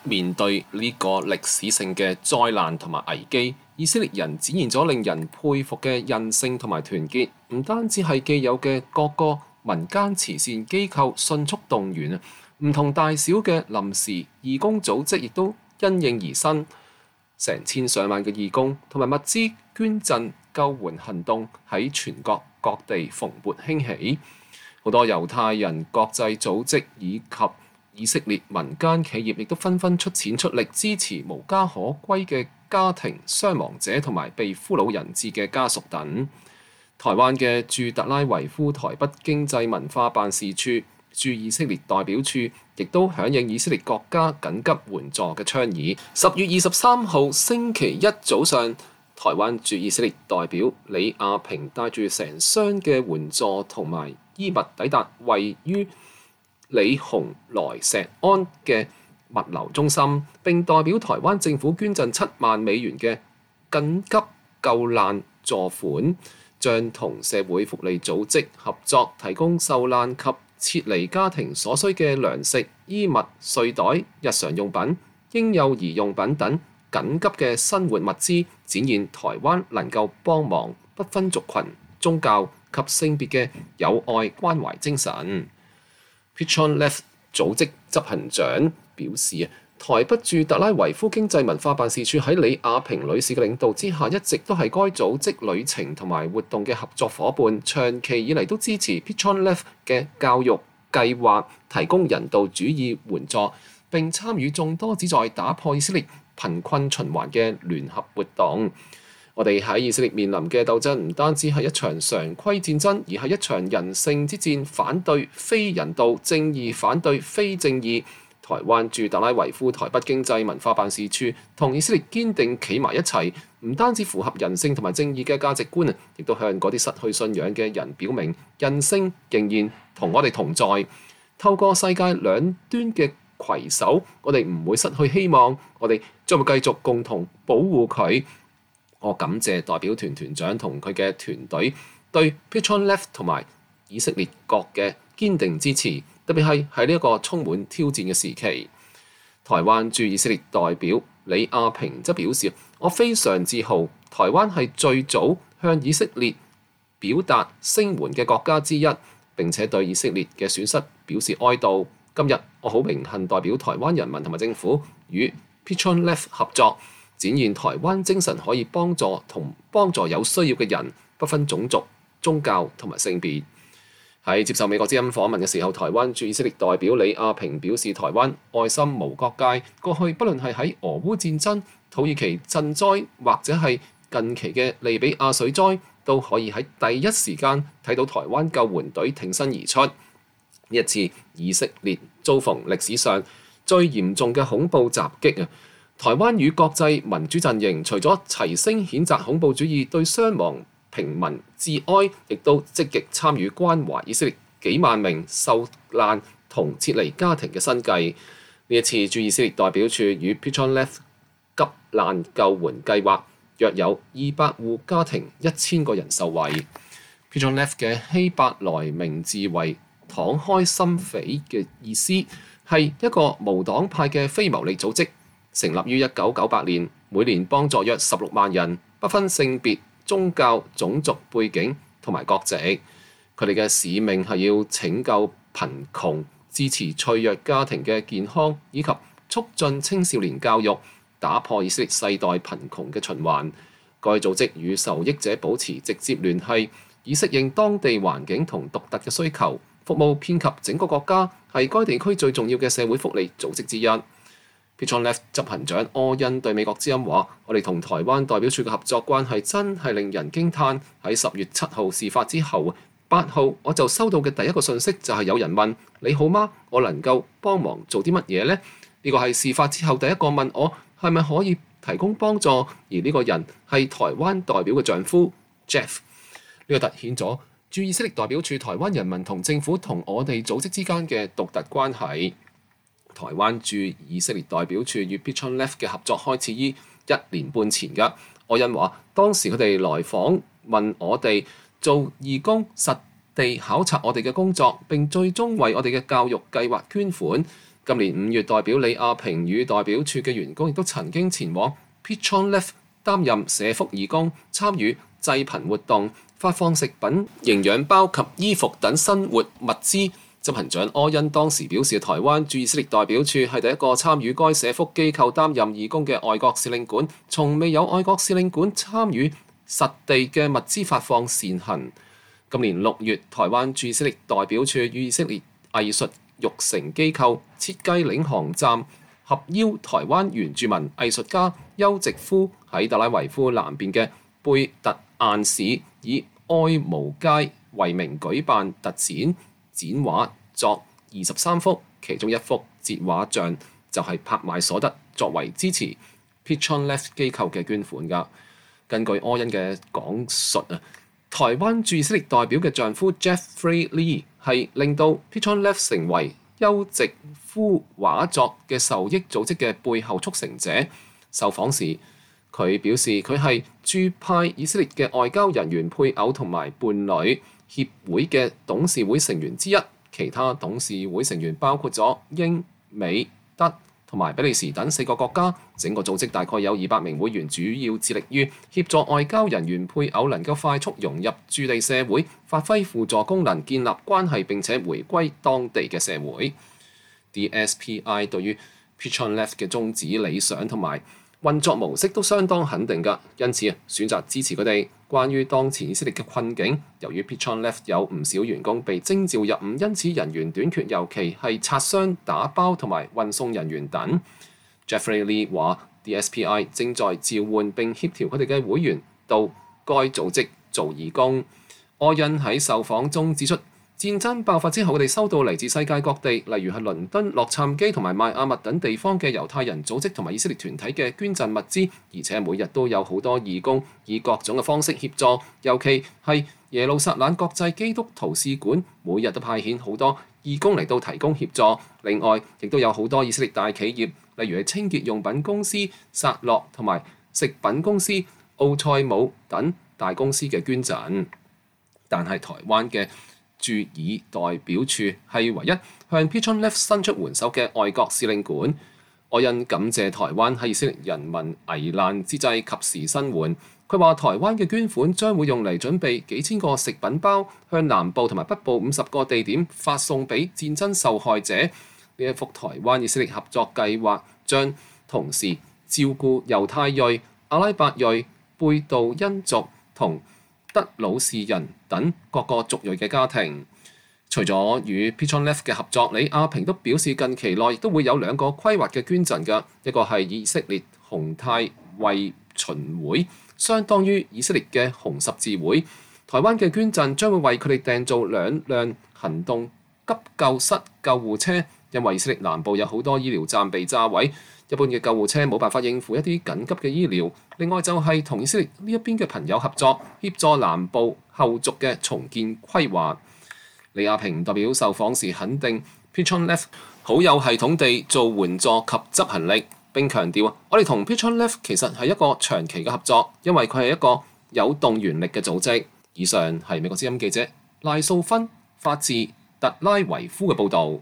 面對呢個歷史性嘅災難同埋危機，以色列人展現咗令人佩服嘅韌性同埋團結。唔單止係既有嘅各個民間慈善機構迅速動員，唔同大小嘅臨時義工組織亦都因應而生，成千上萬嘅義工同埋物資捐贈救援行動喺全國各地蓬勃興起。好多猶太人國際組織以及以色列民間企業亦都紛紛出錢出力支持無家可歸嘅家庭、傷亡者同埋被俘虜人質嘅家屬等。台灣嘅駐特拉維夫台北經濟文化辦事處駐以色列代表處亦都響應以色列國家緊急援助嘅倡議。10月23號星期一早上，台灣駐以色列代表李亞平帶住成箱嘅援助同埋衣物抵達位於李洪萊錫安嘅物流中心，並代表台灣政府捐贈7萬美元嘅緊急救難助款，將同社會福利組織合作提供受難及撤離家庭所需嘅糧食、衣物、睡袋、日常用品、嬰幼兒用品等緊急嘅生活物資，展現台灣能夠幫忙不分族群、宗教及性別嘅友愛關懷精神。Pichon Lev 組織執行長表示，台北駐特拉維夫經濟文化辦事處喺李亞平女士嘅領導之下，一直都係該組織旅程同埋活動嘅合作伙伴，長期以嚟都支持 Pichon Lev 嘅教育計劃，提供人道主義援助，並參與眾多旨在打破以色列貧困循環嘅聯合活動。我哋喺以色列面臨嘅鬥爭唔單止係一場常規戰爭，而係一場人性之戰，反對非人道，正義反對非正義。台灣駐特拉維夫台北經濟文化辦事處同以色列堅定企埋一齊，唔單止符合人性同埋正義嘅價值觀，亦都向嗰啲失去信仰嘅人表明，人性仍然同我哋同在。透過世界兩端嘅攜手，我哋唔會失去希望，我哋將會繼續共同保護佢。我感謝代表團團長同佢嘅團隊對 Pichon Lev 同埋以色列國嘅堅定支持，特別係喺呢一個充滿挑戰嘅時期。台灣駐以色列代表李亞平則表示：我非常自豪，台灣係最早向以色列表達聲援嘅國家之一，並且對以色列嘅損失表示哀悼。今日我好榮幸代表台灣人民同埋政府與 Pichon Lev 合作，展現台灣精神可以幫助有需要嘅人，不分種族、宗教同埋性別。喺接受美國之音訪問嘅時候，台灣駐以色列代表李亞平表示，台灣愛心無國界，過去不論係喺俄烏戰爭、土耳其賑災，或者係近期嘅利比亞水災，都可以喺第一時間睇到台灣救援隊挺身而出。呢一次以色列遭逢歷史上最嚴重嘅恐怖襲擊啊！台灣與國際民主陣營除咗齊聲譴責恐怖主義、對傷亡平民致哀，亦都積極參與關懷以色列幾萬名受難同撤離家庭嘅生計。呢一次駐以色列代表處與 Pichon Lev 急難救援計劃，約有200戶家庭1000個人受惠。Pichon Lev 嘅希伯來名字為敞開心扉嘅意思，係一個無黨派嘅非牟利組織，成立於1998年，每年幫助約16萬人，不分性別、宗教、種族背景同埋國籍。佢哋嘅使命係要拯救貧窮、支持脆弱家庭嘅健康，以及促進青少年教育，打破以色列世代貧窮嘅循環。該組織與受益者保持直接聯繫，以適應當地環境同獨特嘅需求，服務遍及整個國家，係該地區最重要嘅社會福利組織之一。Pichon Lev 執行長柯恩對美國之音話：我哋同台灣代表處嘅合作關係真係令人驚歎。喺10月7號事發之後，8號我就收到嘅第一個訊息就係有人問：你好嗎？我能夠幫忙做啲乜嘢呢？呢個係事發之後第一個問我係咪可以提供幫助，而呢個人係台灣代表嘅丈夫 Jeff。呢個突顯咗駐以色列代表處台灣人民同政府同我哋組織之間嘅獨特關係。台灣駐以色列代表處與 Pichon Lev 嘅合作開始於1年半前㗎。柯恩話：當時佢哋來訪問我哋做義工，實地考察我哋嘅工作，並最終為我哋嘅教育計劃捐款。 今年5月，代表里亞平與代表處嘅員工亦都曾經前往 Petrolev 擔任社福義工，參與濟貧活動，發放食品、營養包及衣服等生活物資。執行長柯恩當時表示，台灣駐以色列代表處係第一個參與該社福機構擔任義工嘅外國使領館，從未有外國使領館參與實地嘅物資發放善行。今年6月，台灣駐以色列代表處與以色列藝術育成機構設計領航站，合邀台灣原住民藝術家邱植夫喺特拉維夫南邊嘅貝特晏市以愛無街為名舉辦特展。展畫作23幅，其中1幅截畫像就係拍賣所得，作為支持 Petrolev 機構嘅捐款㗎。根據柯恩嘅講述啊，台灣駐以色列代表嘅丈夫 Jeffrey Lee 係令到 Petrolev 成為邱植夫畫作嘅受益組織嘅背後促成者。受訪時，佢表示佢係駐派以色列嘅外交人員配偶同埋伴侶協會嘅董事會成員之一，其他董事會成員包括咗英、美、德同埋比利時等4個國家。整個組織大概有200名會員，主要致力於協助外交人員配偶能夠快速融入駐地社會，發揮輔助功能，建立關係並且回歸當地嘅社會。DSPI 對於 Petrolev 嘅宗旨、理想同埋運作模式都相當肯定㗎，因此選擇支持佢哋。關於當前以色列嘅困境，由於 Petrolev 有唔少員工被徵召入伍，因此人員短缺，尤其係拆箱、打包同埋運送人員等。Jeffrey Lee 話 ：DSPI 正在召喚並協調佢哋嘅會員到該組織做義工。柯恩喺受訪中指出，戰爭爆發之後，佢哋收到嚟自世界各地，例如係倫敦、洛杉磯同埋邁阿密等地方嘅猶太人組織同埋以色列團體嘅捐贈物資，而且每日都有好多義工以各種嘅方式協助，尤其係耶路撒冷國際基督徒使館，每日都派遣好多義工嚟到提供協助。另外，亦都有好多以色列大企業，例如係清潔用品公司薩洛同埋食品公司奧塞姆等大公司嘅捐贈。但係台灣嘅駐以代表處係唯一向 Petrolev 伸出援手嘅外國使領館。柯恩感謝台灣喺以色列人民危難之際及時伸援。佢話台灣嘅捐款將會用嚟準備幾千個食品包，向南部同埋北部50個地點發送俾戰爭受害者。呢一幅台灣以色列合作計劃將同時照顧猶太裔、阿拉伯裔、貝杜因族同德魯士人等各個族裔嘅家庭。除咗與 Petrolev 嘅合作，李亞平都表示近期內亦都會有2個規劃嘅捐贈㗎，一個係以色列紅太衛巡會，相當於以色列嘅紅十字會。台灣嘅捐贈將會為佢哋訂造2輛行動急救室救護車，因為以色列南部有好多醫療站被炸毀，一般嘅救護車冇辦法應付一啲緊急嘅醫療。另外就係同以色列呢一邊嘅朋友合作，協助南部後續嘅重建規劃。李亞平代表受訪時肯定 Petrolev 好有系統地做援助及執行力，並強調我哋同 Petrolev 其實係一個長期嘅合作，因為佢係一個有動員力嘅組織。以上係美國之音記者賴素芬發自特拉維夫嘅報導。